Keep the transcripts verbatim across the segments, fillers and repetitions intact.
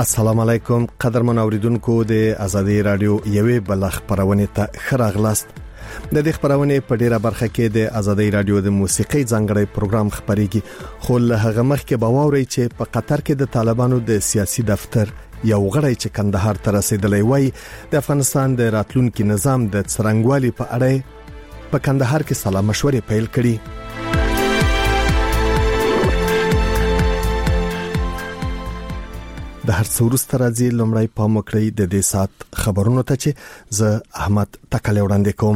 السلام علیکم قدرمن اوریدونکو د ازادي رادیو یوې بل خبرونه ته خراغلاست د دې خبرونه په ډیره برخه کې د ازادي رادیو د موسیقي ځانګړي پروګرام خبريږي خو له هغه مخکې باوري چې په قطر کې د طالبانو د سیاسي دفتر یو غړی چې کندهار ته رسیدلی وای د افغانستان د راتلونکي نظام د څرنګوالي په اړه په کندهار کې سلا مشورې پیل کړي. د هر څو ورځې راځي لومړی پام وکړئ د دې سات خبرونو ته چې زه احمد تکلی وړاندې کوم.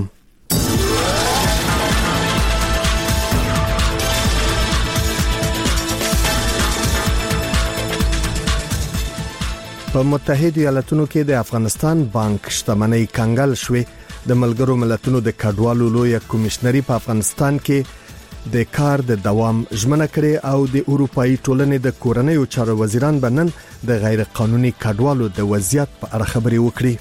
په متحده ایالاتونو کې د افغانستان بانک شتمنۍ کنګل شوې. د ملګرو ملتونو د کډوالو لوی کمشنري په افغانستان کې د کار د دوام ژمنه کړې او د اروپאי ټولنې د کورنۍ چارو وزیران بنن د غیر قانوني کډوالو د وضعیت په اړه خبرې وکړي.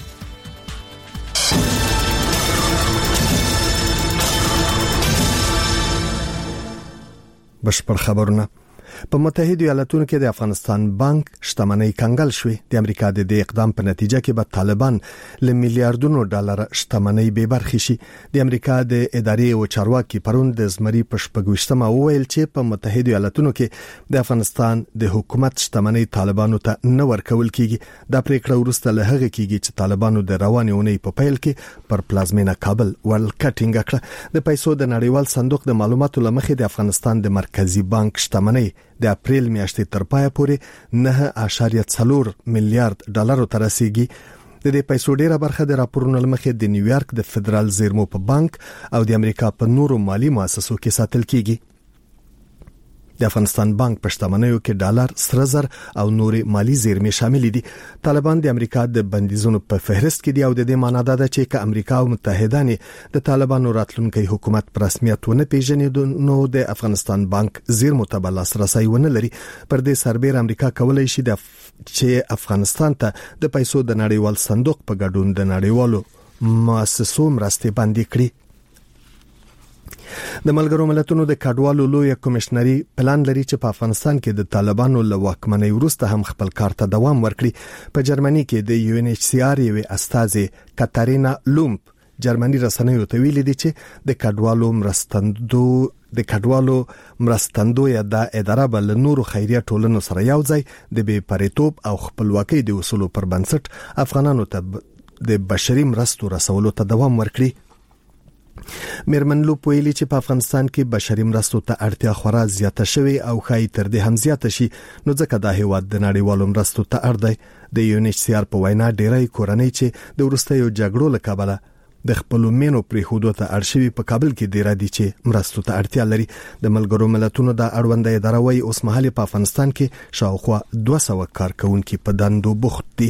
بشپړ خبرونه. په متحده ایالاتونو کې د افغانستان بانک شتمنۍ کنګل شوې. د امریکا د دې اقدام په نتیجه کې به طالبان ل میلیارډونو ډالر شتمنۍ به برخې شي. د امریکا د ادارې او چارواکي پرون د زمري په شپږويشتمه وویل چې په متحده ایالاتونو کې د افغانستان د حکومت شتمنۍ طالبانو ته نه ورکول کیږي. دا پریکړه ورسته له هغه کیږي چې طالبانو د روانې اونۍ په پیل کې پر پلازمینه کابل ول کټینګ کړ. د پیسو د نړیوال صندوق د معلوماتو لمخې د افغانستان د مرکزی بانک شتمنۍ د اپریل میاشتې تر پای پورې نه اعشاریه څلور میلیارډ ډالر ته رسیدي. د دې پیسو ډیره برخه د راپورونو لمخې د نیویارک د فدرال زیرمو په بانک او د امریکا په نورو مالی مؤسسو کې ساتل کیږي. د افغانستان بانک په شتمنیو کې ډالر، سره زر او نوري مالی زیرمې شامل دي. طالبان د امریکا د بندیزونو په فهرست کې دي او د دې معنی دا ده چې که امریکا او متحدان د طالبانو راتلونکي حکومت پر رسمیت ونه پیژني نو د افغانستان بانک زیرمو ته بل لاسرسي ونه لري. پر دې سربېر امریکا کولای شي د چې افغانستان ته د پیسو د نړیوال صندوق په ګډون د نړیوالو مؤسسو مرستې باندې کړي. د ملګرو ملتونو د کډوالو لوی کمشنري پلان لري چې په افغانستان کې د طالبانو له واکمنۍ وروسته هم خپل کار ته دوام ورکړي. په جرمني کې د یو ان ایچ سی آر یو استاذ کاتارینا لومپ جرمني رسنیو ته ویلي دي چې د کډوالو مرستندو د کډوالو مرستندو یا د اداره بل نورو خیریه ټولنو سره یو ځای د بې پریتوب او خپلواکۍ د اصولو پر بنسټ افغانانو ته د بشري مرستو رسولو ته دوام ورکړي. میرمن لوپ ویلي چې په افغانستان کې بشري مرستو ته اړتیا خورا زیاته شوې او خای تر دې هم زیاته شي نو ځکه دا هیواد د نړیوالو مرستو ته اړ دی. د یو ان ایچ سی آر په وینا ډیری کورنۍ چې د وروستیو جګړو له کبله د خپل مینو پرې خودو ته ارشیوي په کابل کې ډیر دي چې مرستو ته اړتیا لري. د ملګرو ملتونو د اړوند اداره وایي اوس مهال په افغانستان کې شاوخوا دوه سوه کارکونکو په دندو بوخت دي.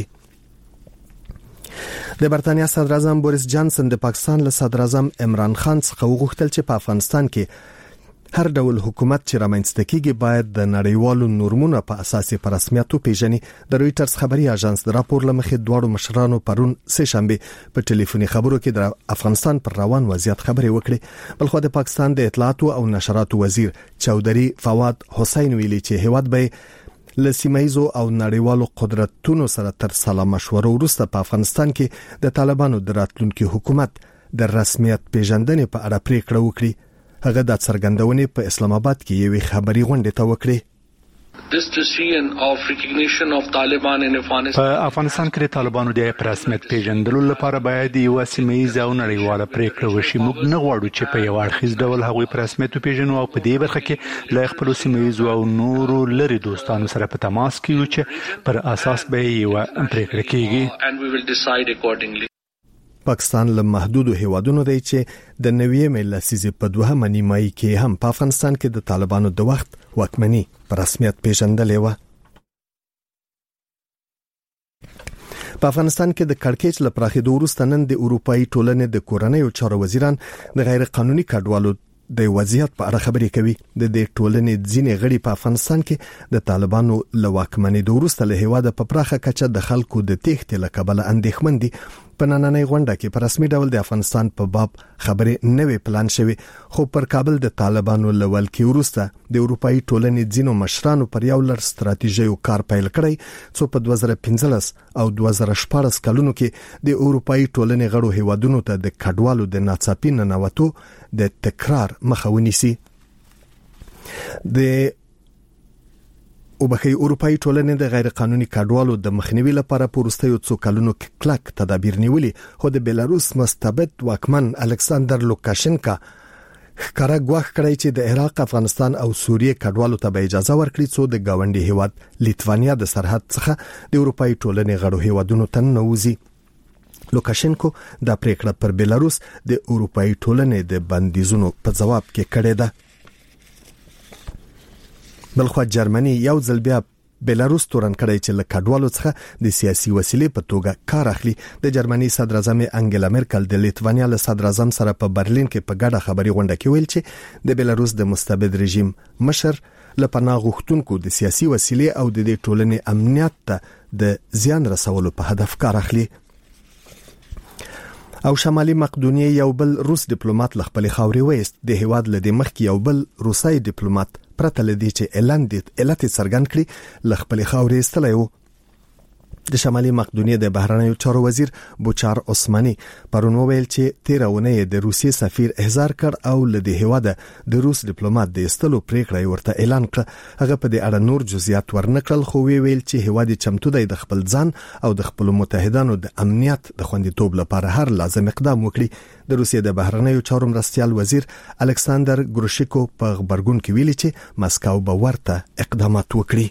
د برتانیا صدر اعظم بوریس جانسن د پاکستان له صدر اعظم عمران خان څخه وغوښتل چې په افغانستان کې هر ډول حکومت چې رامنځته کیږي باید د نړیوالو نورمونو په اساس په رسمیت وپیژني. د رويټرز خبري اژانس د راپور لمخې دواړو مشرانو پرون سه شنبه په ټلیفوني خبرو کې د افغانستان پر روان وضعیت خبري وکړي. بلخو د پاکستان د اطلاعات او نشراتو وزیر چودري فواد حسین ویلي چې هیواد به له سیمایزو او نړیوالو قدرتونو سره تر سلا مشورو وروسته په افغانستان کې د طالبانو د راتلونکي حکومت د رسمیت پیژندنې په اړه پریکړه وکړي. هغه د څرګندونې په اسلام آباد کې یوې خبري غونډه ته وکړي. This decision of recognition of Taliban in Afghanistan په افغانستان کې د طالبانو د رسمیت پیژندلو لپاره باید یو سیمایي او نړیواله پریکړه وشي. موږ نه غواړو چې په یو اړخیز ډول هغوی په رسمیت پیژنو او په دې برخه کې له خپل سیمایي او نورو لري دوستانو سره په تماس کې یو چې پر اساس به یو پریکړه کیږي and we will decide accordingly. پاکستان له محدودو هیوادونو دی چې د نوې مې لسیزې په دوهمه نیمایي کې هم په افغانستان کې د طالبانو د وخت واکمني په رسمیت پیژندلې و. په افغانستان کې د کړکېچ له پراخېدو وروسته نن د اروپאי ټولنې د کورنۍ چارو وزیران د غیر قانوني کډوالو د وضعیت په اړه خبرې کوي. د دې ټولنې ځینې غړي په افغانستان کې د طالبانو له واکمنۍ وروسته له هیواده په پراخه کچه د خلکو د تېښتې له کبله اندېښمن دي. په نننۍ غونډه کې په رسمي ډول د افغانستان په باب خبرې نوې پلان شوی، خو پر کابل د طالبانو لول کې وروسته د اروپאי ټولنې ځینو مشرانو پر یو لړ ستراتیژیو کار پیل کړی، څو په دوه زره پنځلس او دوه زره شپاړس کلونو کې د اروپאי ټولنې غړو هیوادونو ته د کډوالو د ناڅاپي ننوتو د تکرار مخه ونیسي. د او بخي اروپאי ټولنې د غیر قانوني کډوالو د مخنیوي لپاره په وروستیو څو کلونو کې کلک تدابیر نیولي، خو د بیلاروس مستبد واکمن الکساندر لوکاشنکا ښکارا غواخ کړی چې د عراق، افغانستان او سوریې کډوالو ته به اجازه ورکړي څو د گاونډي هیواد لیتوانیا د سرحد څخه د اروپאי ټولنې غړو هیوادونو ته نوځي. لوکاشنکو دا پریکړه پر بیلاروس د اروپאי ټولنې د بندیزونو په جواب کې کړې ده. بلخو جرمني یو ځل بیا بیلاروس تورن کړی چې له کډوالو څخه د سیاسي وسیلې په توګه کار اخلي. د جرمني صدر اعظم انګلا مرکل د لیتوانیا له صدر اعظم سره په برلین کې په ګډه خبري غونډه کې ویل چې د بیلاروس د مستبد رژیم مشر له پناه غوښتونکو د سیاسي وسیلې او د ټولنې امنیت ته د زیان رسولو په هدف کار اخلي. او شمالي مقدونیه یو بل روس ډیپلوماټ ل خپل خاوري وېست، د هیواد له د مخ یو بل روسي ډیپلوماټ پرته لدی چې اعلان دي علت څرګند کړي ل خپل خاوري استلایو. د شمالي مقدونیه د بهرنیو چارو وزیر بوچار عثماني پرون ویل چې تیرونه د روسي سفیر احضار کړ او له د هیواد د روس ډیپلوماټ د استلو پریکړه ورته اعلان کړ. هغه په دې اړه نور جزئیات ورنکړل، خو وی ویل چې هیواد چمتو دی د خپل ځان او د خپل متحدانو د امنیت د خوندیتوب لپاره هر لازم اقدام وکړي. د روسیې د بهرنیو چارو مرستيال وزیر الکساندر ګروشیکو په خبرګون کې ویلي چې مسکو به ورته اقدامات وکړي.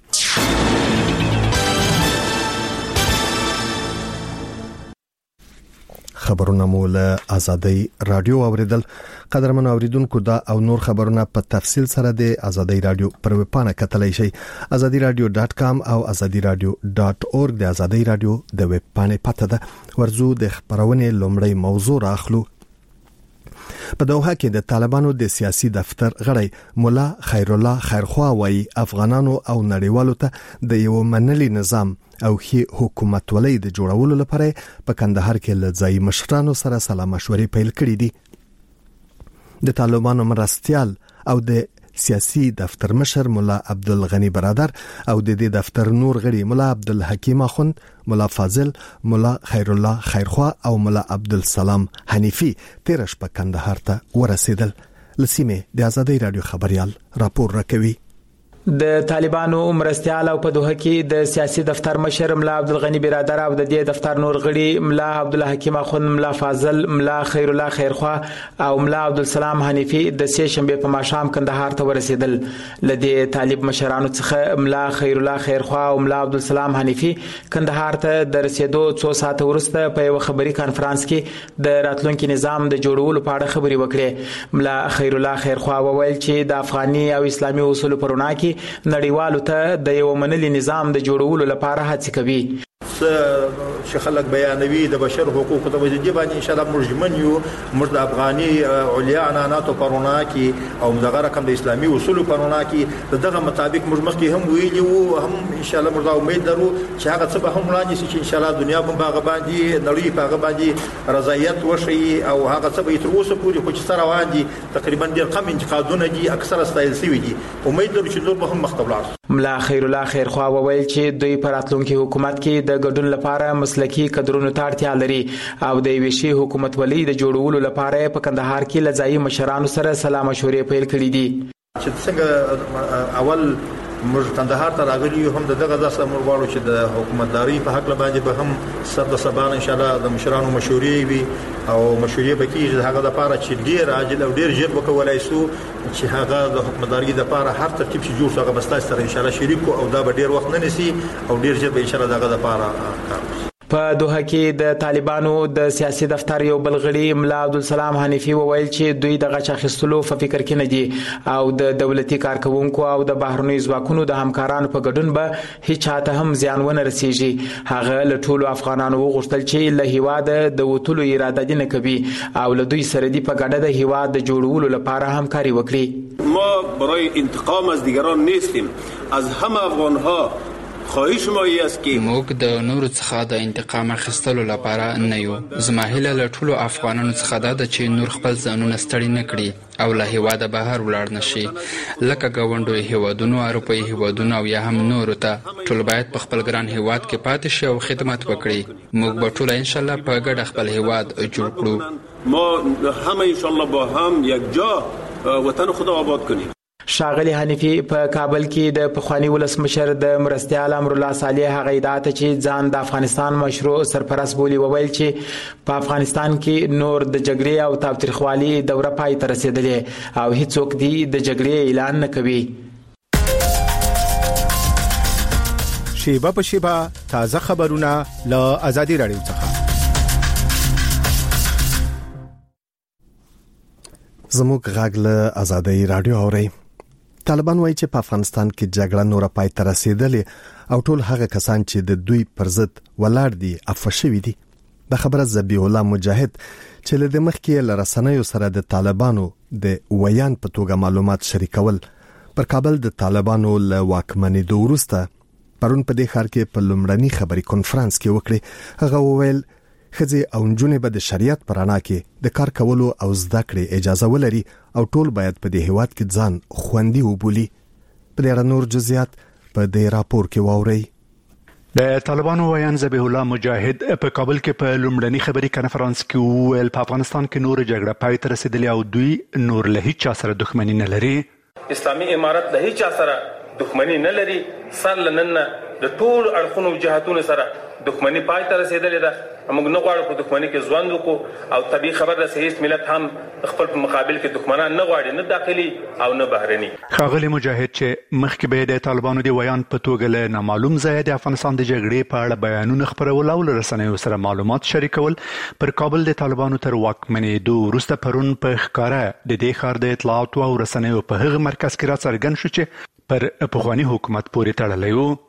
خبرونه مو له ازادي رادیو اوریدل. قدرمن اوریدونکو دا او نور خبرونه په تفصیل سره د ازادي رادیو پر ویب پاڼه کتلای شئ، ازادي رادیو ډاټ کام او ازادي رادیو ډاټ اورګ. د ازادي رادیو د ویب پاڼې پته ده. ورزو د خبرونې لومړی موضوع راخلو. په دوحه کې د طالبانو د سیاسي دفتر غړی مولا خیر الله خیرخوا وايي افغانانو او نړیوالو ته د یو منلي نظام او هي حکومت ولې د جوړولو لپاره په کندهار کې له ځای مشرانو سره سلا مشورې پیل کړې دي. د طالبانو مرستيال او د سیاسي دفتر مشر مولا عبدالغنی برادر او د دې دفتر نور غړي مولا عبدالحکیم اخوند، مولا فاضل، مولا خیر الله خیرخوا او مولا عبدالسلام حنیفی تیرش په کندهار ته ورسېدل. لسیمه د ازادي رادیو خبريال راپور راکوي. د طالبانو مرستيال او په دوحه کې د سیاسي دفتر مشر ملا عبدالغنی برادر او د دې دفتر نور غړي ملا عبدالحکیم اخوند، ملا فاضل، ملا خیر الله خیرخوا او ملا عبدالسلام حنیفی د سه شنبه په ماښام کندهار ته ورسېدل. لدې طالب مشرانو څخه ملا خیر الله خیرخوا او ملا عبدالسلام حنیفی کندهار ته د رسیدو څو ساعت وروسته په یو خبري کانفرنس کې د راتلونکي نظام د جوړولو په اړه خبري وکړې. ملا خیر الله خیرخوا وویل چې د افغاني او اسلامي اصول پر وړاندې نړیوالو ته د یو منلي نظام د جوړولو لپاره هڅه کوي. چې خلک بیانوي د بشر حقوقو ته وځي باندې ان شاء الله مرجمن یو مرد افغاني علیا عناناتو پرونا کې او دغه رقم د اسلامي اصول پرونا کې دغه مطابق مرمخ کې هم ویلی وو هم ان شاء الله مردا امید درو چې هغه څه به هم وړاندې شي چې ان شاء الله دنیا په باغ باندې نړۍ په باغ باندې رضایت وشي او هغه څه به تر اوسه پورې خو چې سره روان دي تقریبا ډېر کم انتقادونه دي اکثره ستایل شوی دي. امید درو چې نور به هم مختبلار. ملا خیر الله خیرخوا وویل چې دوی پر راتلونکي حکومت کې د ګډون لپاره مسلکی کډرونو ته اړتیا لري او د ویشي حکومت ولې د جوړولو لپاره په کندهار کې لځای مشرانو سره سلا مشورې پیل کړې دي. چې څنګه اول موږ کندهار ته راغلي هم دغه داسه مرواړو چې د حکومتداري په حق باندې به هم سر د سبان ان شاء الله د مشرانو مشورې وي او مشورې به کیږي هغه د لپاره چې ډیر عاجل او ډیر ژر وکولای شو چې هغه د حکومتداري د لپاره هر ترتیب چې جوړ شوی بس تاسو سره ان شاء الله شریک او دا به ډیر وخت نه نسی او ډیر ژر به ان شاء الله دغه د لپاره کار. په دوحه کې د طالبانو د سیاسي دفتر یو بل غړي ملا عبدالسلام حنیفی وویل چې دوی د غچ اخیستلو په فکر کې نه دي او د دولتي کارکونکو او د بهرنیو ځواکونو د همکارانو په ګډون به هیڅ چاته هم زیان ونه رسیږي. هغه له ټولو افغانانو وغوښتل چې له هیواده د وټولو اراده دي نه کوي او له دوی سره دی په ګډه د هیواد د جوړولو لپاره همکاري وکړي. ما برای انتقام از دیگران نیستیم، از همه افغانها خواهش ما ای است که موږ د نورو څخه د انتقام اخیستلو لپاره نه یو. زما هیله له ټولو افغانانو څخه دا ده چې نور خپل ځانونه ستړي نه کړي او له هیواده بهر ولاړ نشي، لکه ګاونډیو هیوادونو، اروپایي هیوادونو او یا هم نورو ته. ټول باید په خپل ګران هیواد کې پاتې شي او خدمت وکړي. موږ به ټول ان شاء الله په ګډه خپل هیواد جوړ کړو. ما همه ان شاء الله با هم یک جا وطن خود آباد کنیم. ښاغلي حنیفي په کابل کې د پخواني ولسمشر د مرستیال امرالله صالح هغه ادعا ته چې ځان د افغانستان مشروع سرپرست بولي وویل چې په افغانستان کې نور د جګړې او تاوتریخوالي دوره پای ته رسېدلې او هیڅوک دی د جګړې اعلان نه کوي. شیبه په شیبه تازه خبرونه له آزادي رادیو څخه. زموږ غږ له آزادي رادیو اوري. طالبان وایي چې په افغانستان کې جګړه نور پای ته رسیدلې او ټول هغه کسان چې د دوی پر ضد ولاړ دي عفو شوي دي. د خبره ذبیح الله مجاهد چې له مخکې له رسنیو سره د طالبانو د ویان په توګه معلومات شریکول پر کابل د طالبانو له واکمنۍ وروسته پرون په دې ښار کې په لومړني خبري کانفرنس کې وکړي. هغه وویل خځې او نجونې به د شریعت پر رڼا کې د کار کولو او زده کړې اجازه ولري او ټول باید په دې هیواد کې ځان خوندي وبولي. په دې اړه نور جزئیات په دې راپور کې واورئ. د طالبانو ویان ذبیح الله مجاهد په کابل کې په لومړني خبري کانفرنس کې وویل په افغانستان کې نور جګړه پای ته رسیدلې او دوی نور له هیڅ چا سره دښمني نه لري. اسلامي امارت له هیڅ چا سره دښمني نه لري. سر لنن د ټول اړخونو جهاتونو سره دښمني پای ته رسیدلې ده. موږ نه غواړو په دښمنۍ کې ژوند وکړو او طبيعي خبر ده چې هیڅ ملت هم خپل په مقابل کې دښمنان نه غواړي، نه داخلي او نه بهرني. ښاغلي مجاهد چې مخکې به د طالبانو د ویان په توګه له نامعلوم ځای د افغانستان د جګړې په اړه بیانونه خپرول او رسنیو سره معلومات شریکول پر کابل د طالبانو تر واکمنۍ دوه وروسته پرون په ښکاره د دې ښار د اطلاعات او رسنیو په هغه مرکز کې راڅرګند شو چې پر پخوانی حکومت پورې تړلی و.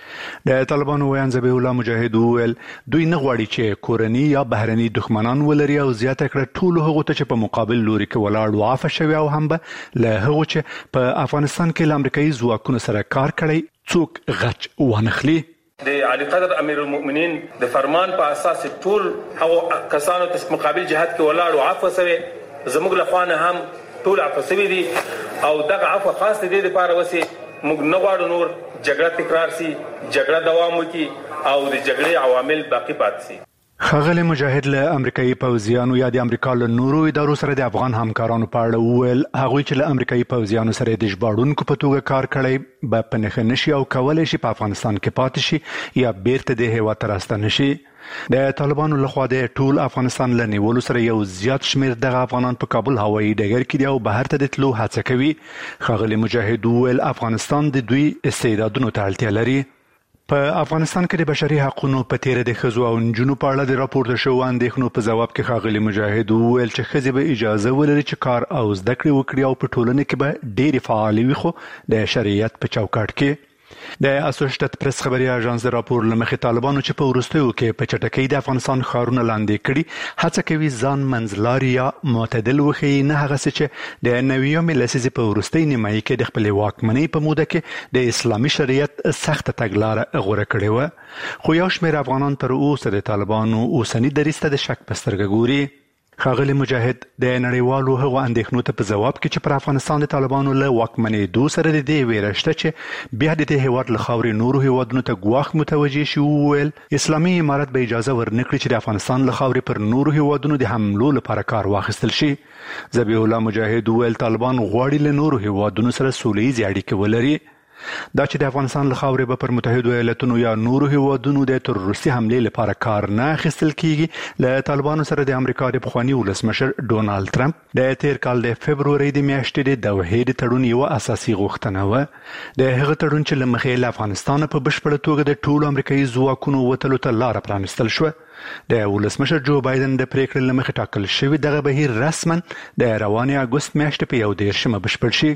د طالبانو ویان ذبیح الله مجاهد وویل دوی نه غواړي چې کورني یا بهرني دښمنان ولري او زیاته کړه ټول هغه ته چې په مقابل لوري کې ولاړ او عفو شوی او هم به له هغه چې په افغانستان کې له امریکایي ځواکونو سره کار کړی څوک غچ وانخلي. د علي قدر امیر المؤمنین د فرمان په اساس ټول هغه کسانو ته مقابل جهاد کې ولاړ او عفو شوی زموږ له خوانه هم ټول عفو شوی دي او دغه عفو خاص دي د لپاره وسی موږ نه غواړو نور جګړه تکرار شي، جګړه دوام وکړي او د جګړې عوامل باقی پاتې شي. ښاغلي مجاهد له امریکایي پوځیانو یا د امریکا له نورو ادارو سره د افغان همکارانو په اړه وویل هغوی چې له امریکایي پوځیانو سره د ژباړونکو په توګه کار کړی به په نښه نشي او کولی شي په افغانستان کې پاتې شي یا بیرته د هیواد ته راستنه شي. د طالبانو لخوا د ټول افغانستان له نیولو سره یو زیات شمیر دغه افغانان په کابل هوایي ډګر کې دی او بهر ته د تلو هڅه کوي. ښاغلي مجاهد وویل افغانستان د دوی استعدادونو ته اړتیا لري. په افغانستان کې د بشري حقوقو په تیر د ښځو او نجونو په اړه د راپورته شوو اندېښنو په ځواب کې ښاغلي مجاهد وویل چې ښځې به اجازه ولري چې کار او زده کړې وکړي او په ټولنه کې به ډېرې فعالې وي خو د شریعت په چوکاټ کې. د اسوسییټډ پریس خبري اژانس د راپور لمخې طالبانو چې په وروستیو کې په چټکۍ د افغانستان ښارونه لاندې کړي هڅه کوي ځان منځلاري یا معتدل وښیي، نه هغه څه چې د نویمې لسیزې په وروستۍ نیمایي کې د خپلې واکمنۍ په موده کې د اسلامي شریعت سخته تګلاره غوره کړې وه. خو یو شمېر افغانان تر اوسه د طالبانو اوسني دریځ ته د شک په سترګه ګوري. ښاغلي مجاهد د نړیوالو هغو اندېښنو ته په ځواب کې چې پر افغانستان د طالبانو له واکمنېدو سره د دې ویره شته چې بیا د دې هیواد له خاورې نورو هیوادونو ته ګواښ متوجه شي وویل اسلامي امارت به اجازه ورنکړي چې د افغانستان له خاورې پر نورو هیوادونو د حملو لپاره کار واخیستل شي. ذبیح الله مجاهد وویل طالبان غواړي له نورو هیوادونو سره سولیزې اړیکې ولري. دا چې د افغانستان له خاورې به پر متحدو ایالتونو یا نورو هیوادونو د تروریستي حملې لپاره کار نه اخیستل کیږي له طالبانو سره د امریکا د پخواني ولسمشر ډونالد ټرمپ د تیر کال د فبرورۍ د میاشتې د دوحې د تړون یوه اساسي غوښتنه وه. د هغه تړون چې له مخې له افغانستانه په بشپړه توګه د ټولو امریکایي ځواکونو وتلو ته لاره پرانیستل شوه. د ولسمشر جو بایدن د پریکړې له مخې ټاکل شوي دغه بهیر رسما د روانې اګوست میاشتې په یو دېرشمه بشپړ شي.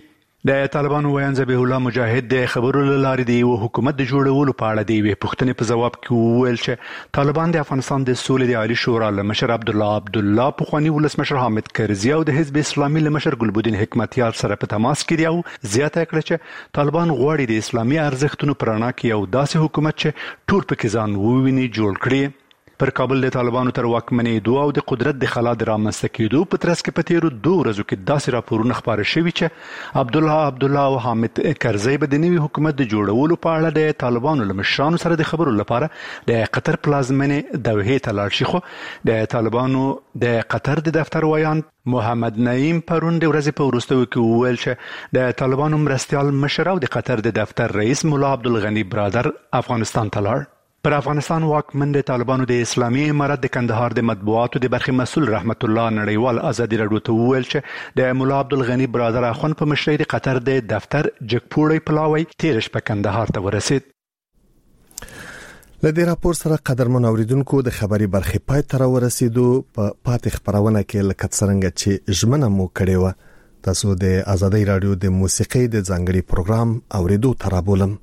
د طالبانو ویان ذبیح الله مجاهد د خبرو له لارې د یو حکومت د جوړولو په اړه د یوې پوښتنې په ځواب کې وویل چې طالبان د افغانستان د سولې د عالی شورا له مشر عبدالله عبدالله پخواني ولسمشر حامد کرزي او د حزب اسلامي له مشر ګلبدین حکمتیار سره په تماس کې دي او زیاته کړه چې طالبان غواړي د اسلامي ارزښتونو په رڼا کې یو داسې حکومت چې ټول پکې ځان وویني جوړ کړي. پر کابل د طالبانو تر واکمنېدو او د قدرت د خلا د رامنځته کېدو په ترڅ کې په تیرو دوه ورځو کې داسې راپورونه خپاره شوي چې عبدالله عبدالله او حامد کرزي به د نوي حکومت د جوړولو په اړه د طالبانو له مشرانو سره د خبرو لپاره د قطر پلازمینې دوحې ته لاړ شي. خو د طالبانو د قطر د دفتر ویان محمد نعیم پرون د ورځې په وروستیو کې وویل چې د طالبانو مرستیال مشر او د قطر د دفتر رئیس مولا عبدالغني برادر افغانستان ته لاړ. پر افغانستان واکمن د طالبانو د اسلامي امارت د کندهار د مطبوعاتو د برخې مسؤل رحمت الله نړیوال ازادي راډیو ته وویل چې د مولا عبدالغني برادر اخوند په مشرۍ د قطر د دفتر جګپوړی پلاوی تیر شپه کندهار ته ورسید. له دې راپور سره قدرمن اوریدونکو د خبري برخې پای ته ورسېدو. په پاتې خبرونه کې لکه څنګه چې ژمنه مو کړې و تاسو د ازادي راډیو د موسیقي د ځانګړي پروګرام اوریدو ترابولم.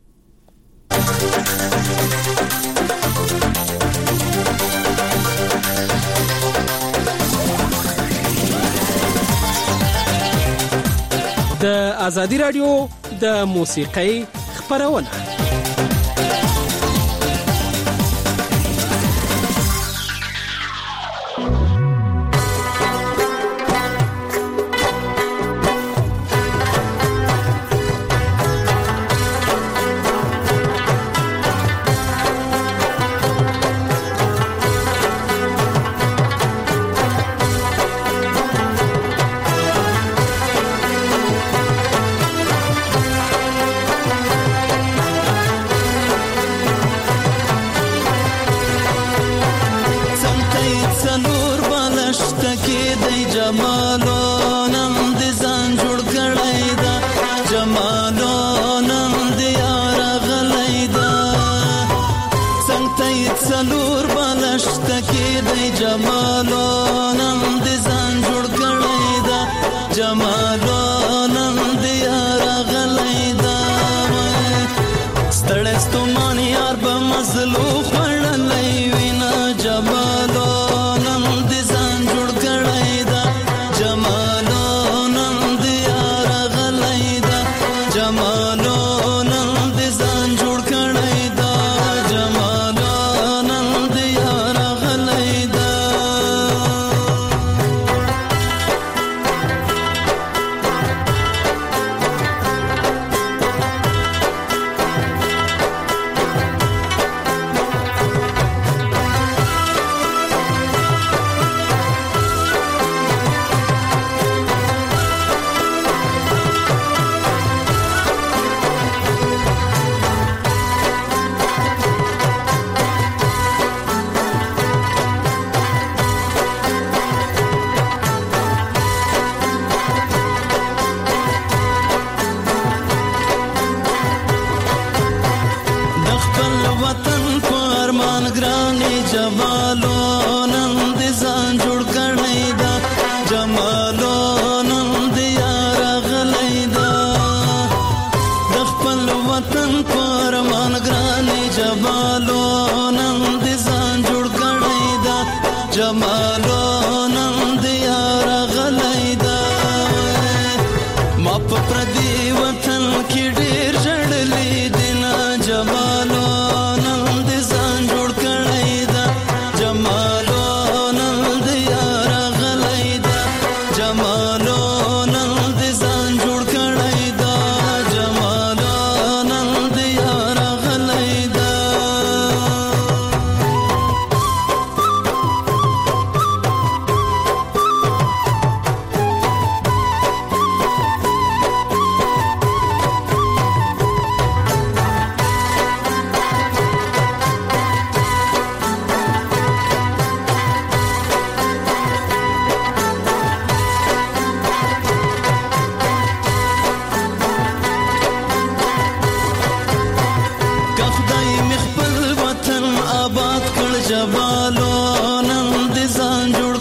د ازادي راډیو د موسیقۍ خبرونه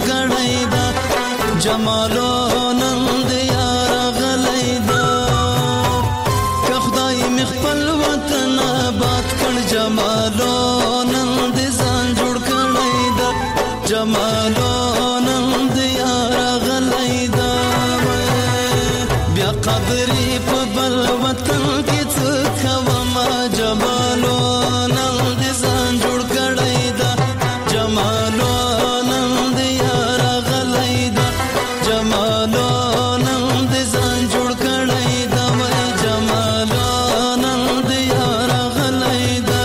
جمالو نن د یار غلیدا خبرې په بل وطن کې څه کوم جمالو نن دې ځان جوړ کړی دا جمالو نن دې یار غلی دا جمالو نن دې ځان جوړ کړی دا وای جمالو نن دې یار غلی دا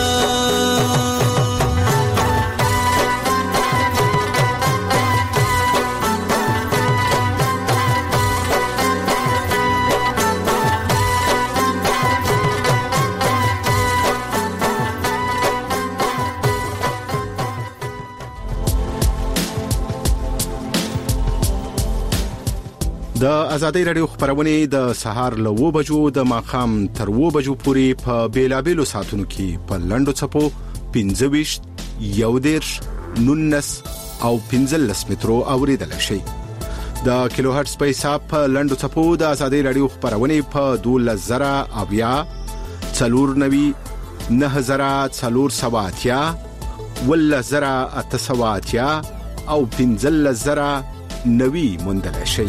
د ازادي رادیو خبرونه د سهار له و بجو د ماخام تر و بجو پورې په بیلابېلو ساتونو کې په لندو چپو پنځه ویشت یو دیرش نونس او پنځلس مترو اوریدل شي د کیلو هرتز په حساب په لندو چپو د ازادي رادیو خبرونه په دوولس زره اویا څلور نوي نه زره څلور سواتیا ول زره اته سواتیا او پنځلس زره نوي مندل شي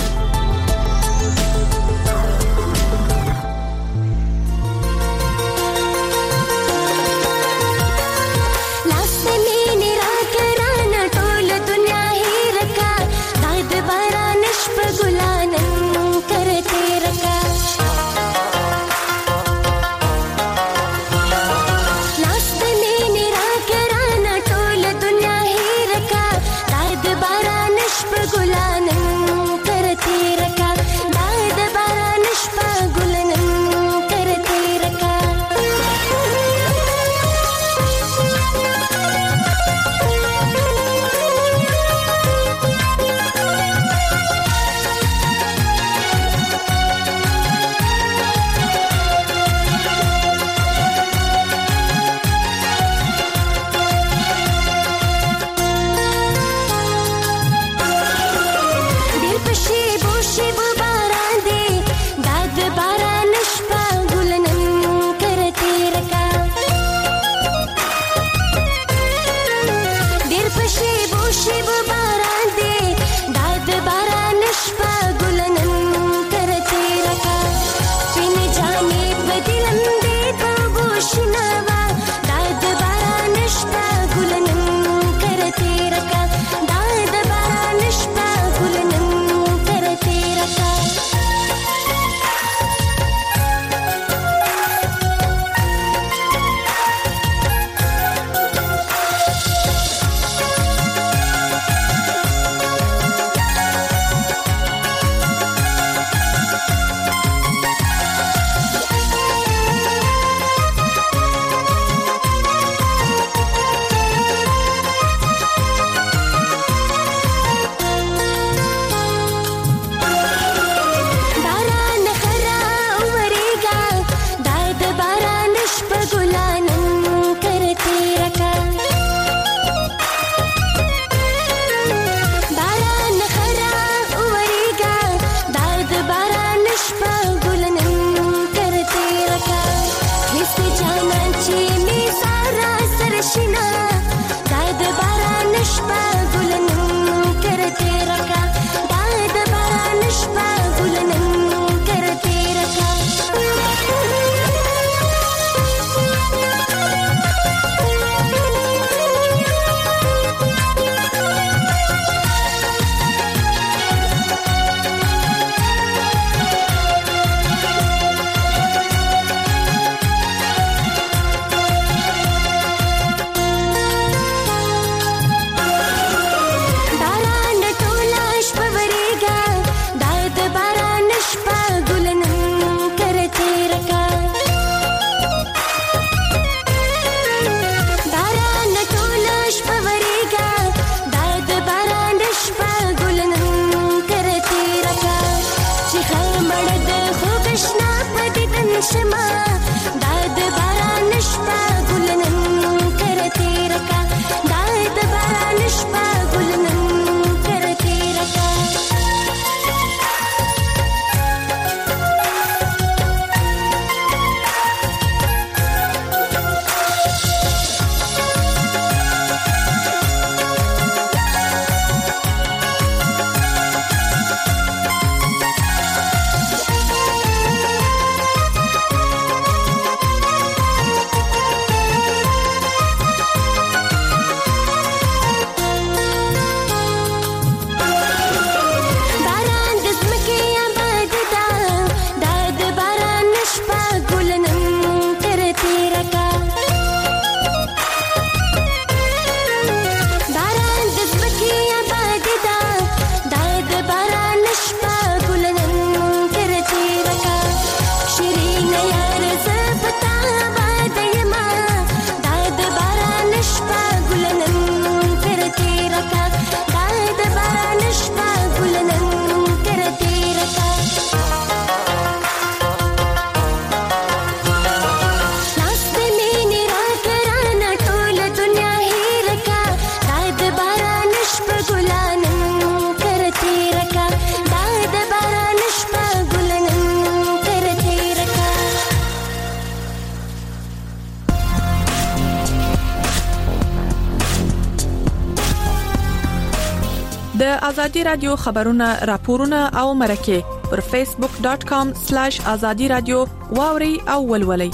ازادي رادیو خبرونه راپورونه او مرکه پر فیسبوک ډاټ کام سلاش ازادي رادیو واوري او ولولي.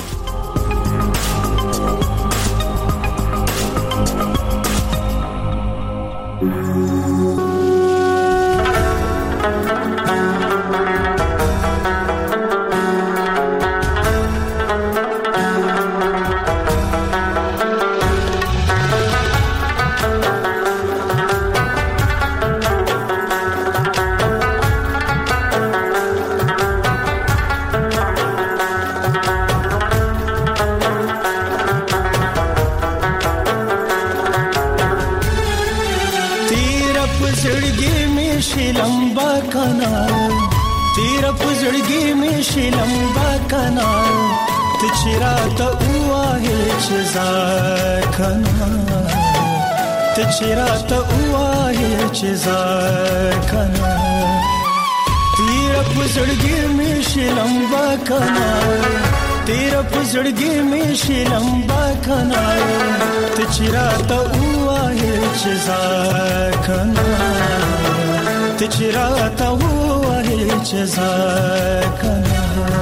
چراته وای چې ځکنا تیر پزړګي مې شلمبا کنا تیر پزړګي مې شلمبا کنا ته چراته وای چې ځکنا ته چراته وای چې ځکنا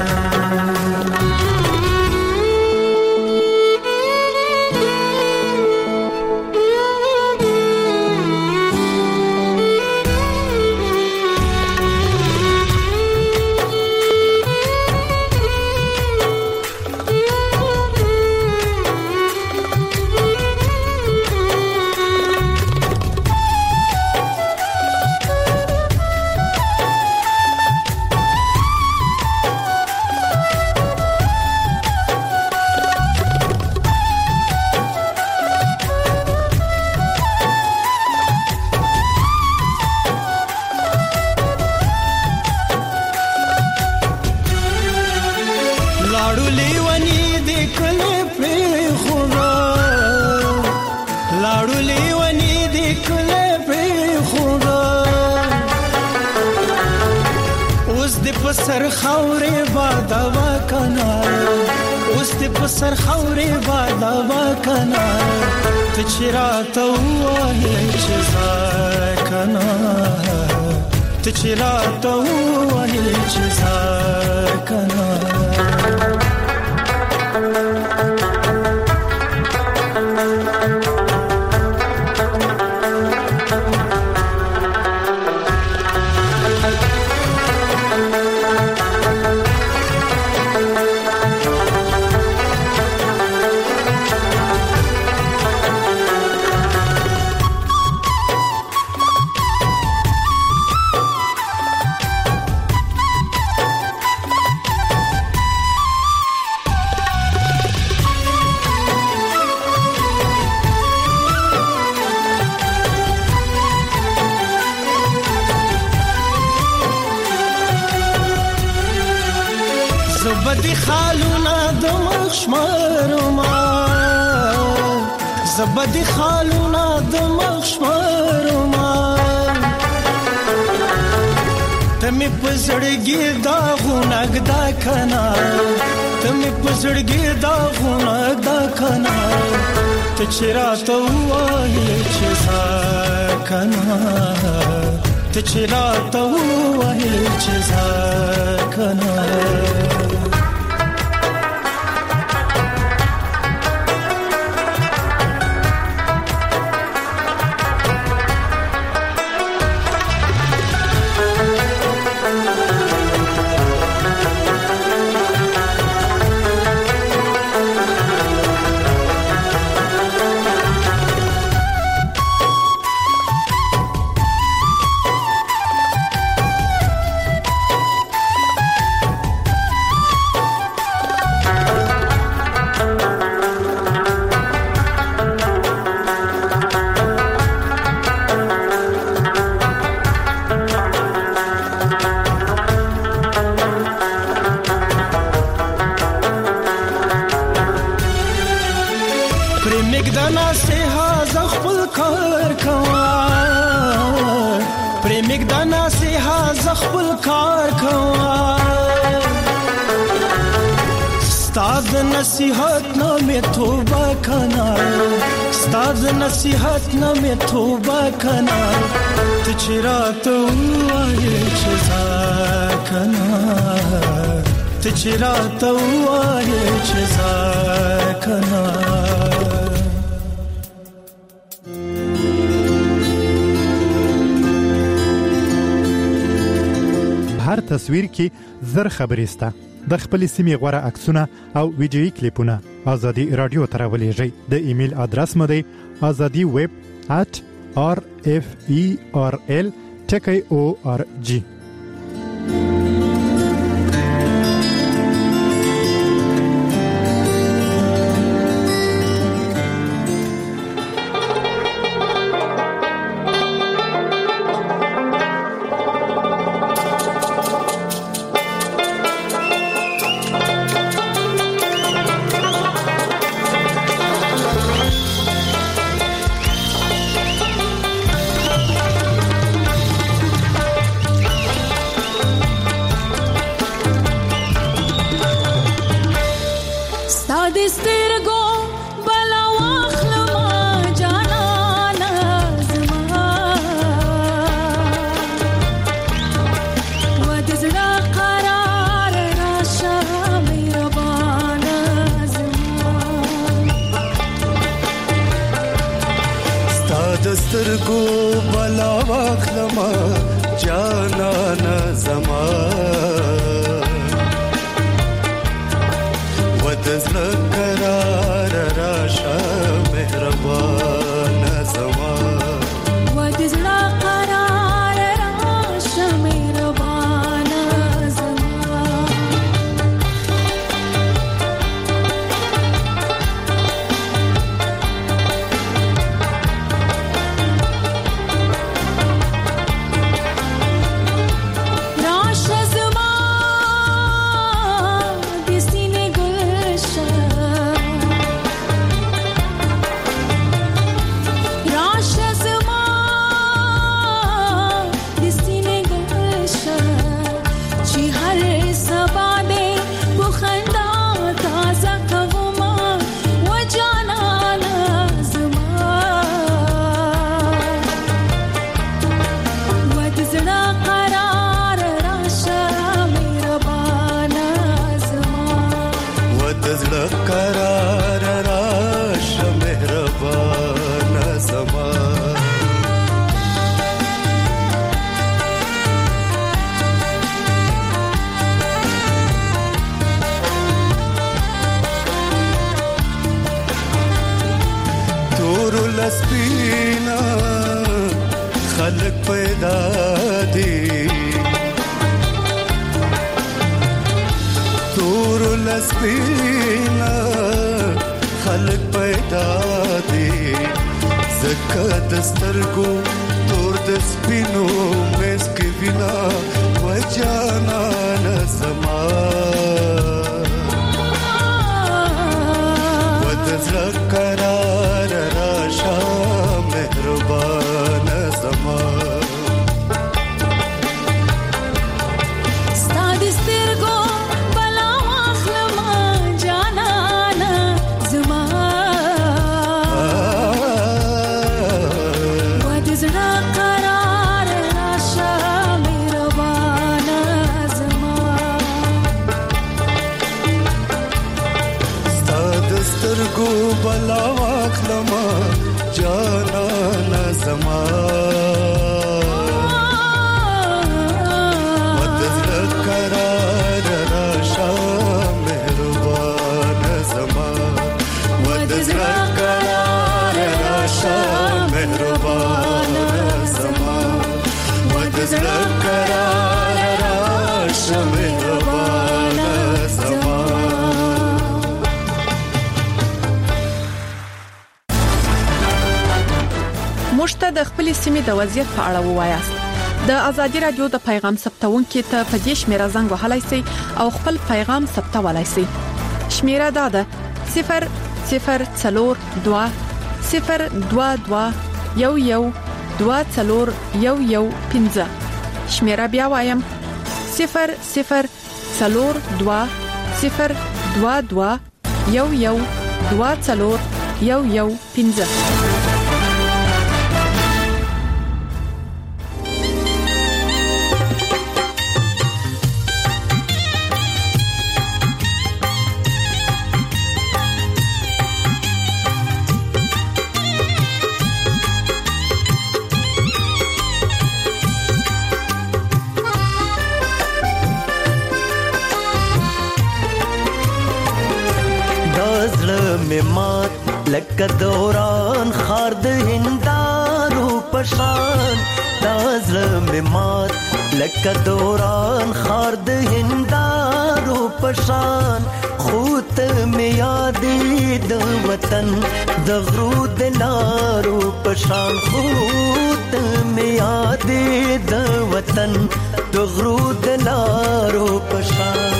سر خوري بادوا کنا اوس دې په سر خوري بادوا کنا ته چیرته وای چې ځکنا ته چیرته وای چې ځکنا زبدي خالونا دمخ شمرما زبدي خالونا دمخ شمرما تمي پزړګي دا غونګ دا کنا تمي پزړګي دا غونګ دا کنا ته چیرته وای چې ځکنا ته چیرته وای چې ځکنا پرمګدانا سه ز خپل کار کوا پرمګدانا سه ز خپل کار کوا ستاد نصیحت نامه توبه کنار ستاد نصیحت نامه توبه کنار تو چرا تو وای چزا کنار تو چرا تو وای چزا کنار هر تصویر کې زر خبرې سته د خپل سیمې غوړه عکسونه او ویډیويي کلیپونه ازادي رادیو ته راولېږئ د ایمیل ادرس مو دی azadi web at r f e r l ټکی او ار جی. دسترګو بلا واخلما جانانا زما ودزل قرار راشه مهربان زما ودزل قرار راشه مهربان زما سپینا خلق پیدا دی تور لسپینا خلق پیدا دی زکه دسترګو تور د سپینو مس کې وینا وجانا نسما وتذكر مهربان زما ستاد سترګو بلا واخلما جانانا زما ودزړه قرار راشه مهربان زما ستاد سترګو بلا واخلما جانانا زما ودزل قرار راشه مهربان زما ودزل قرار راشه مهربان زما ودزل قرار راشه مهربان زما. مشته د خپل سیمې د وضعیت په اړه ووایاست. د ازادي رادیو د پیغام ثبتونکو ته په دې شمیره زنګ وهلای شئ او خپل پیغام ثبتولای شئ. شمیره دا ده صفر صفر څلور دوه صفر دوه دوه یو یو دوه څلور یو یو پنځه. شمیره بیا وایم صفر صفر څلور دوه صفر دوه دوه یو یو دوه څلور یو یو پنځه. لکه دوران خار د هندارو پشان دازله می مات لکه دوران خار د هندارو پشان خوت می یادې د وطن د غرو د لارو پشان خوت می یادې د وطن د غرو د لارو پشان.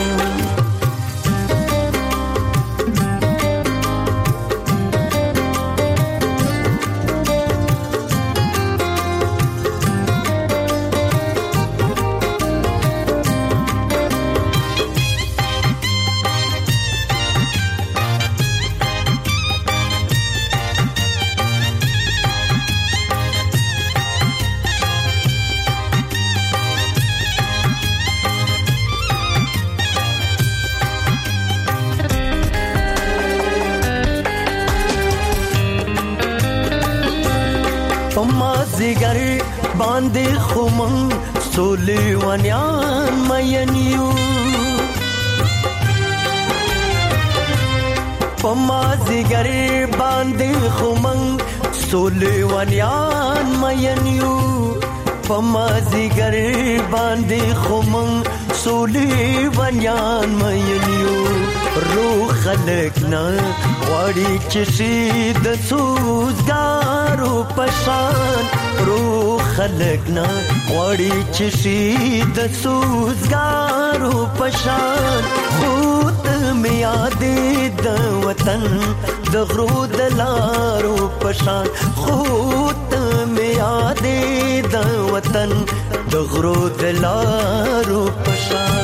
زیګر باندې خومن سولې ونیان مینیو پما زیګر باندې خومن سولې ونیان مینیو پما زیګر باندې خومن سولې ونیان مینیو روح خلقنا وړي چې شي د سوزګارو پشان روح خلقنا وړي چې شي د سوزګارو پشان خود می یادې د وطن د غرو د لارو پشان خود می یادې د وطن د غرو د لارو پشان.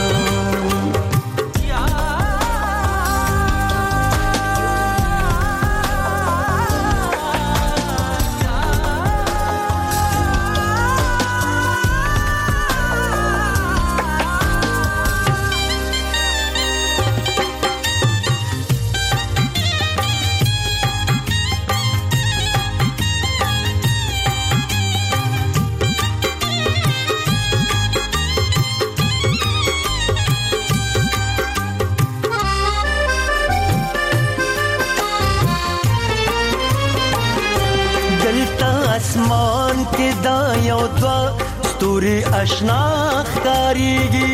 आसमान के दायों द्वा स्तूरी अशना ख़ारीगी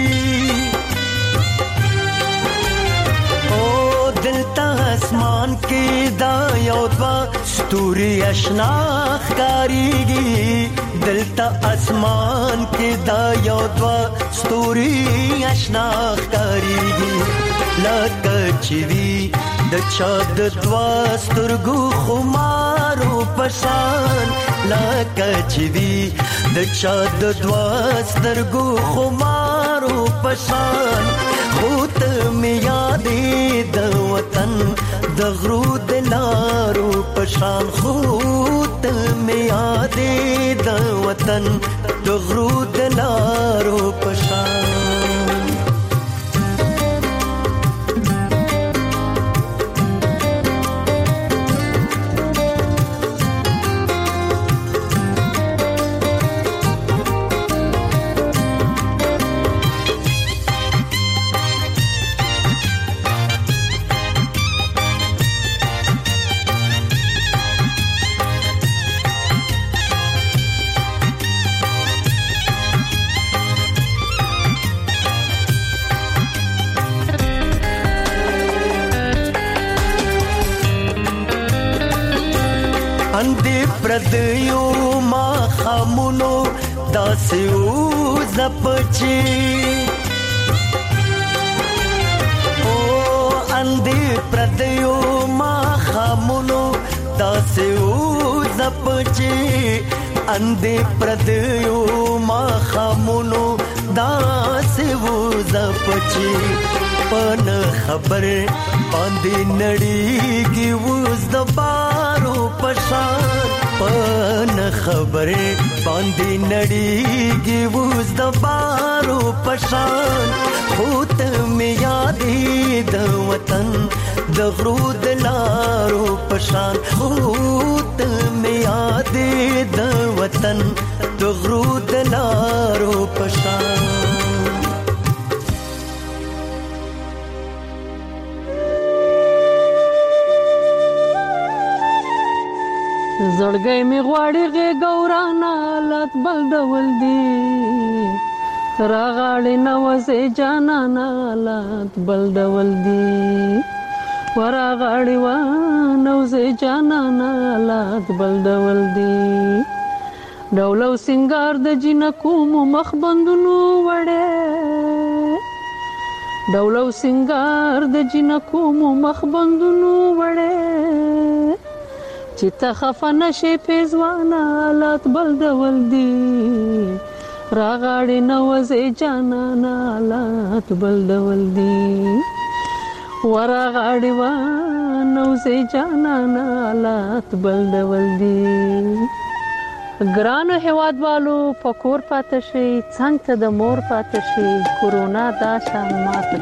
ओ दिलता आसमान के दायों द्वा स्तूरी अशना ख़ारीगी दिलता आसमान के दायों द्वा स्तूरी अशना ख़ारीगी लकचवी د چاد دوا سترګو خمارو پشان لکه چې وی د چاد دوا سترګو خمارو پشان خود می یادې د وطن د غرو د لارو پشان خود می یادې د وطن د غرو د لارو پشان. اندې پردیو ما خامونو داسې زپچی او اندې پردیو ما خامونو داسې زپچی اندې پردیو ما خامونو داسې زپچی پن خبر باندې نړیږي وز د بارو پشان پن خبر باندې نړیږي وز د بارو پشان خود می یادې د وطن د غرو د لارو پشان خود می یادې د وطن د غرو د لارو پشان زړګي می غواړي غي ګورانا لات بل ډول دی راغړې نوځي جانانا لات بل ډول دی ورغړې و نوځي جانانا لات بل ډول دی ډولو سنگار د جنکو مخ بندونو وړې ډولو سنگار د جنکو مخ بندونو وړې چې ته خفه نشې پیزوانا لات بل ډول دی راغړې نوځي جانانا لات بل ډول دی ورغړې و نوځي جانانا لات بل ډول دی ګرانو هیوادوالو پکور پاتې شي څنګه ته د مور پاتې شي کورونا دا شان ماته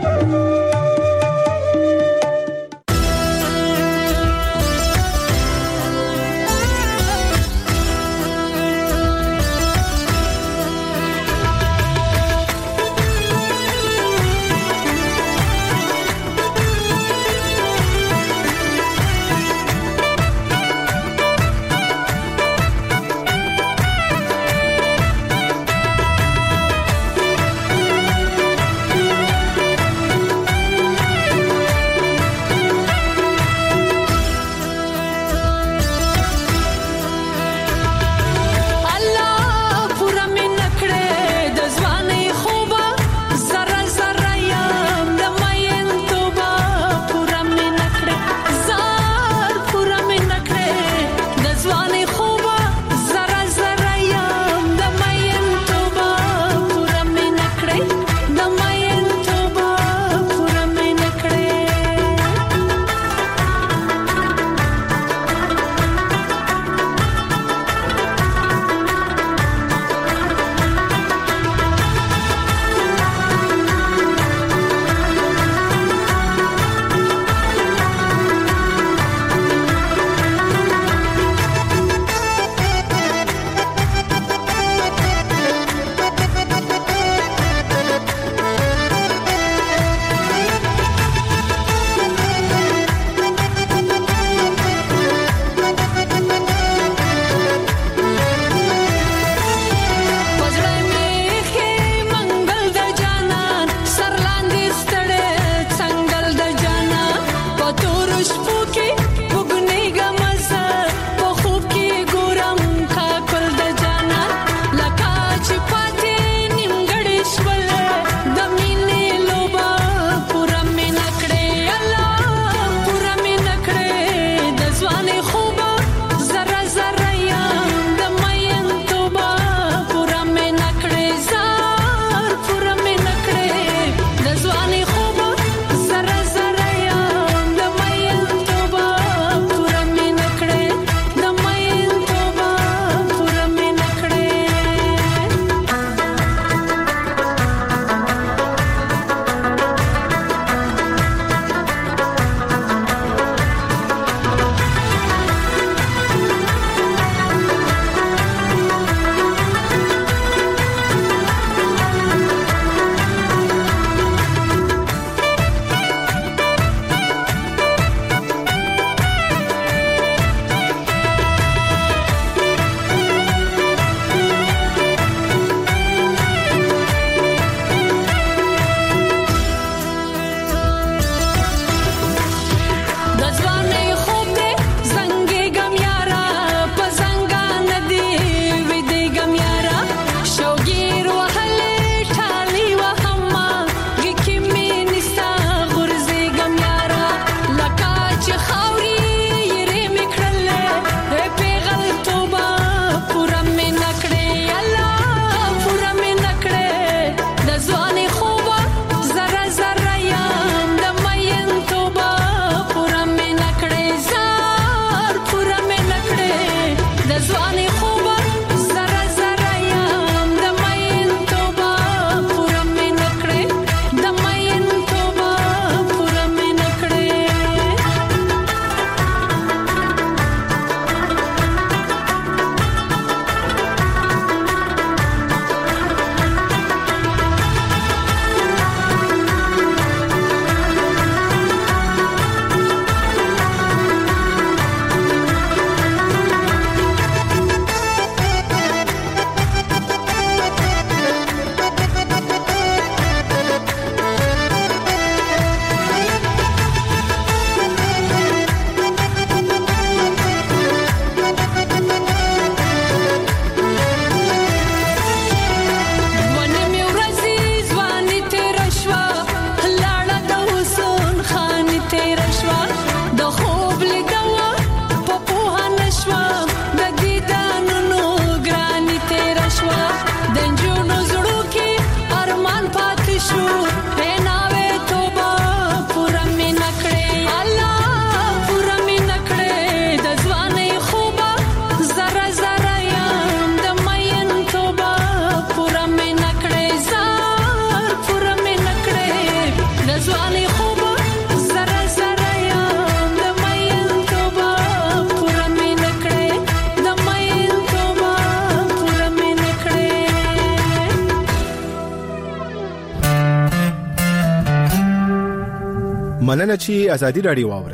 مننه چې ازادي رادیو واورئ.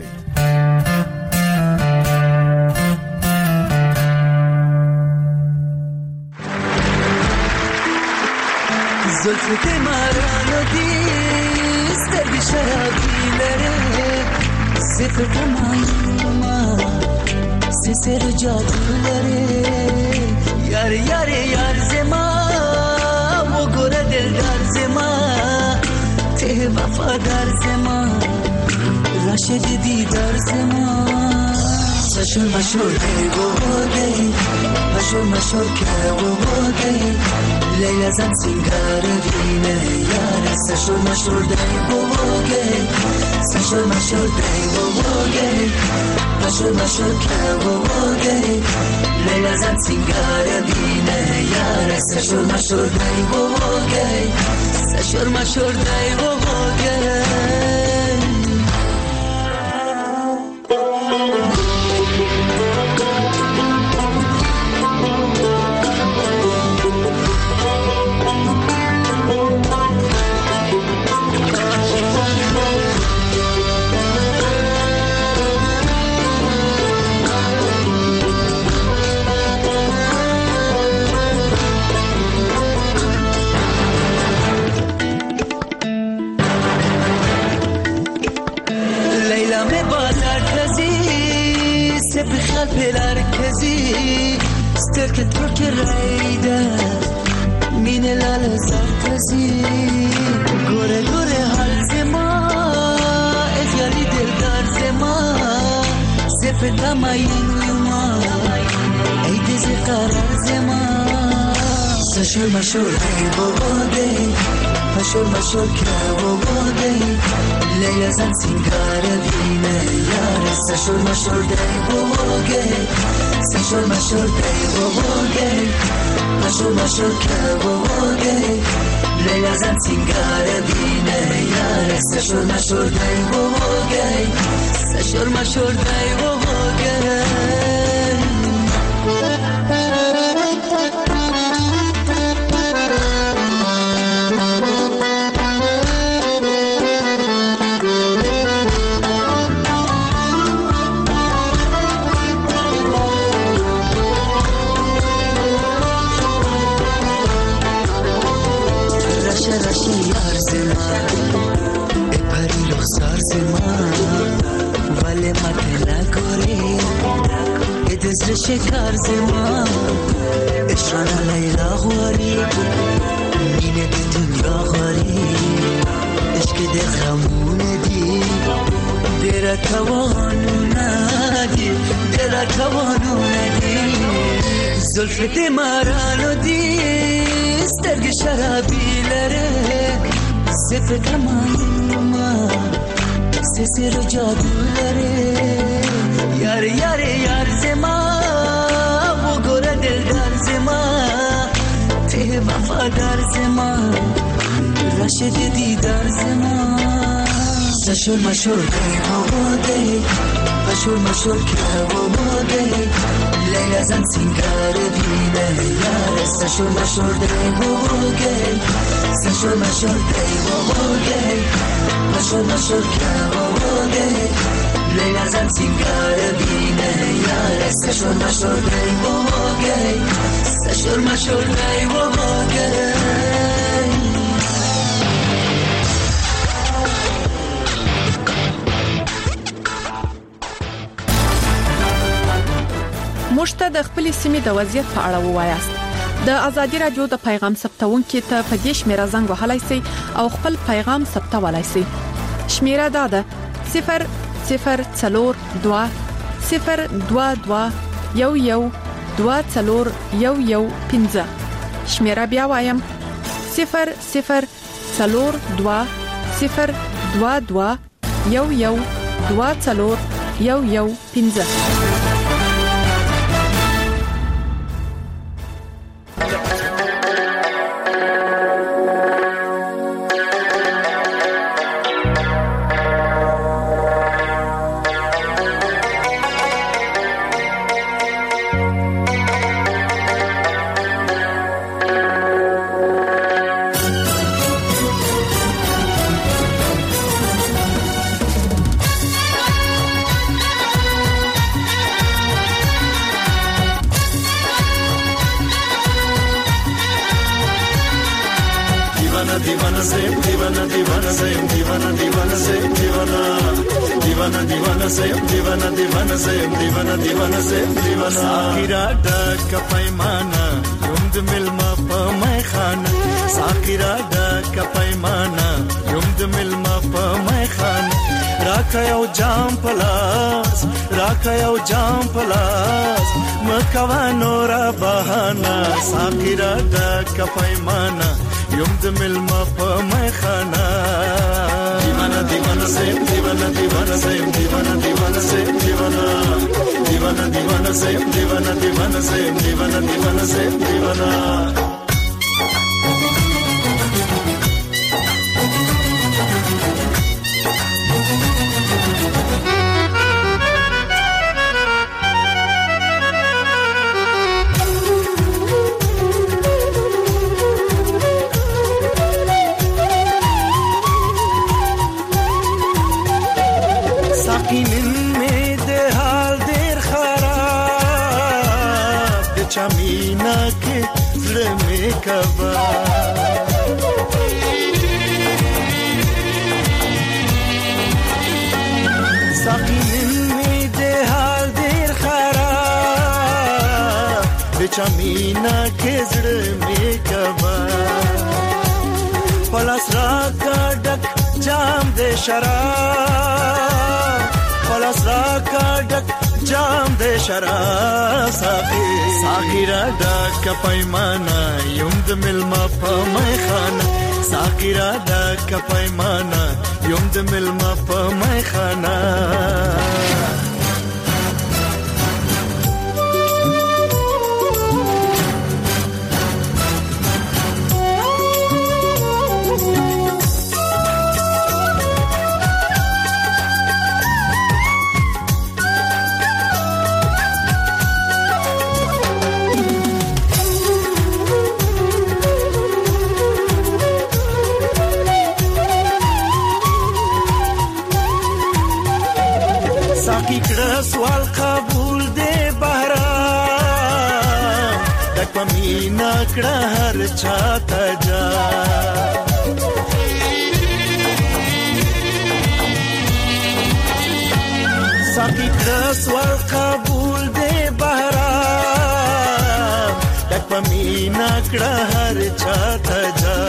زلفت مرانو دی سترگی شرابی لره صفت مایوما سسر جادو لره یار یار یار زما و گره دل در زما ته وفادار زما راشد دیدار زما مشهور مشهور که گو گی مشهور مشهور که گو گی لیلا زن سنگار دینه یار مشهور مشهور دی گو گی مشهور مشهور دی گو گی مشهور مشهور که گو گی لیلا زن سنگار دینه یار مشهور مشهور دی گو گی مشهور مشهور دی گو گی بخل پلر کزی سترک ترک رایده مین لال زرتزی گوره گوره حال زما ازیالی دلدار زما زفت دماین یوما ای دیزی قرار زما مشهور مشهور ای بابا دی مشهور مشهور که بابا دی لیلا زن سنگار دینه یار مشهور مشهور دی بابا گی مشهور مشهور دی بابا گی مشهور مشهور که بابا گی لیلا زن سنگار دینه یار مشهور مشهور دی بابا گی مشهور مشهور دی بابا گی شکر زما اشران لیلا غواری مینه دی دنیا غواری عشق دی غمون دی دیره توانو ندی دیره توانو ندی زلفت مرانو دی سترگ شرابی لره صفت مایوما سسر جادو لره یار یار یار زما وفادار زما راشد دیدار زما مشهور مشهور که بابا دی مشهور مشهور که بابا دی لیلا زن سنگار دینه یار مشهور مشهور دی بابا دی مشهور مشهور دی بابا دی مشهور مشهور که بابا دی لیلا زن سنگار دینه یار مشهور مشهور دی بابا دی مشهور مشهور دی بابا دی مشته د خپل سیمې د وضعیت په اړه ووایاست. د ازادي رادیو د پیغام ثبتونکو ته په دې شمیره زنګ وهلای شئ او خپل پیغام ثبتولای شئ. شمیره دا ده صفر صفر څلور دوه صفر دوه دوه یو یو دوه څلور یو یو پنځه. شمیره بیا وایم صفر صفر څلور دوه صفر دوه دوه یو یو دوه څلور یو یو پنځه. دیوانه دیوانه زیم دیوانه دیوانه زیم دیوانه دیوانه زیم دیوانه دیوانه دیوانه زیم دیوانه دیوانه زیم دیوانه دیوانه زیم دیوانه ساقیرا ډک پیمانه یم د ملما په مې خانه ساقیرا ډک پیمانه یم د ملما په مې خانه راکه یو جام پلاس راکه یو جام پلاس مکوا نور بهانه ساقیرا ډک پیمانه یم د ملما په مې خانه دیوانه دیوانه زیم دیوانه دیوانه زیم دیوانه دیوانه زیم دیوانه دیوانه دیوانه زیم دیوانه دیوانه زیم دیوانه دیوانه زیم دیوانه چمینا کې زړه مې کبا ساقین مې د حال ډیر خراب د چمینا کې زړه مې کبا پلاس را کا ډک جام د شراب پلاس را کا ډک جام د شراب ساقي ساقي را ډک پیمانه یم د ملما په مې خانه ساقي را ډک پیمانه یم د ملما په مې خانه سوال قبول دے بهرام دک پمینا کړه هر چاته جا ساقي کړه سوال قبول دے بهرام دک پمینا کړه هر چاته جا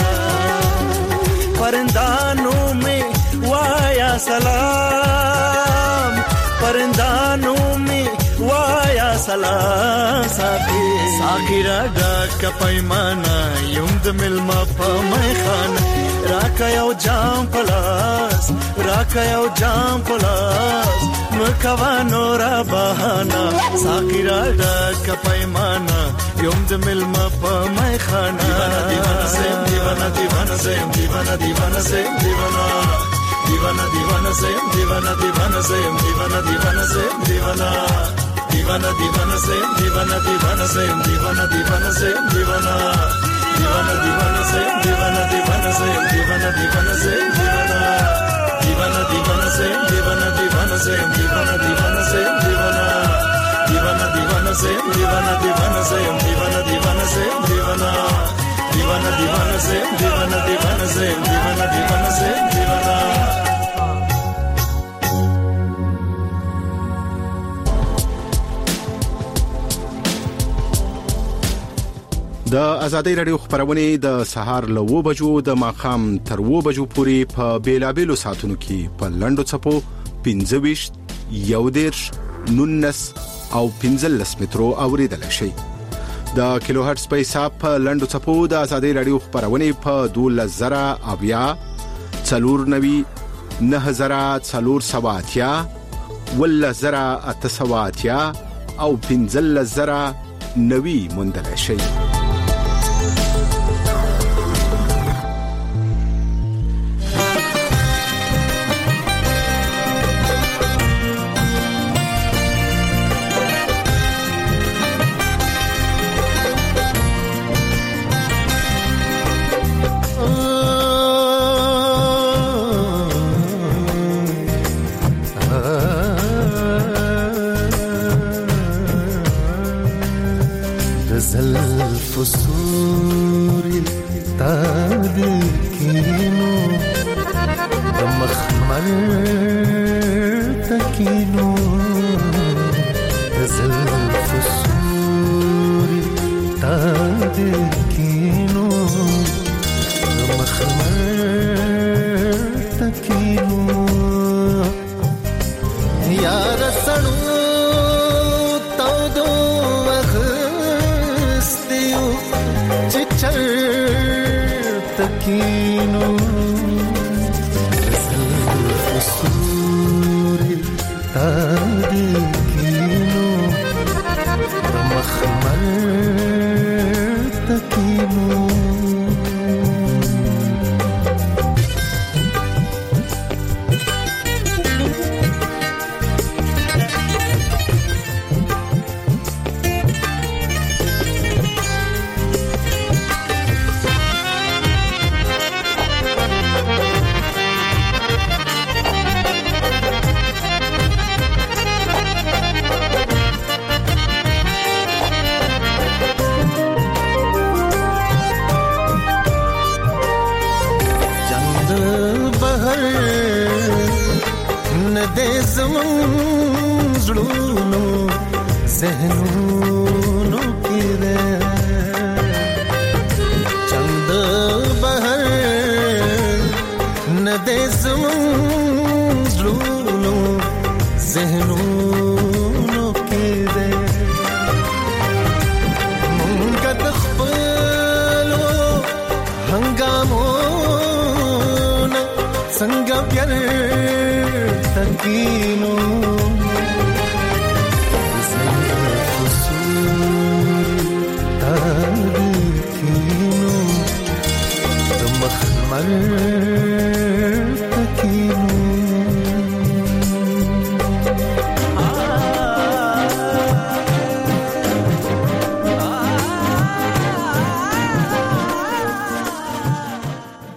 پرندانو میں وایا سلام پرندانو میں وایا سلام ساقي ساقي را ډک پیمانه یم د ملما په مې خانه راکه یو جام پلاس راکه یو جام پلاس مکوا نور بهانه ساقي را ډک پیمانه یم د ملما په مې خانه دیوانه زم دیوانه دیوانه زم دیوانه دیوانه زم دیوانه دیوانه دیوانه زم دیوانه دیوانه زم دیوانه دیوانه زم دیوانه دیوانه دیوانه زم دیوانه دیوانه زم دیوانه دیوانه زم دیوانه دیوانه دیوانه زم دیوانه دیوانه زم دیوانه دیوانه زم دیوانه دیوانه دیوانه زم دیوانه دیوانه زم دیوانه دیوانه زم دیوانه دیوانه دیوانه زم دیوانه دیوانه زم دیوانه دیوانه زم دیوانه دیوانه دیوانه زم دیوانه دیوانه زم دیوانه دیوانه زم دیوانه د ازادي رادیو خبرونه د سهار له و بجو د ماخام تر و بجو پورې په بیلابېلو ساتونو کې په لندو چپو پنځه ویشت یو دیرش نونس او پنځه لس مترو اوریدل شي د کیلو هرتز په حساب په لندو چپو د ازادي رادیو خبرونه په دوه زره اویا څلور نوي نه زره څلور سواتیا ول زره اتسواتیا او پنځه زره نوي مندل شي کینو د مخمل تکینو زلف سوري تا د کینو د مخمل تکینو یار سړو تو دو وغستیو چچر تکینو زلف سوري تا د کینو د مخمل تکینو ذهنونو کې ده چند بهر نه دې زمون زړونو ذهنونو کې ده مونږ د خپلو هنګامو څنګه پیار تکینو مخمل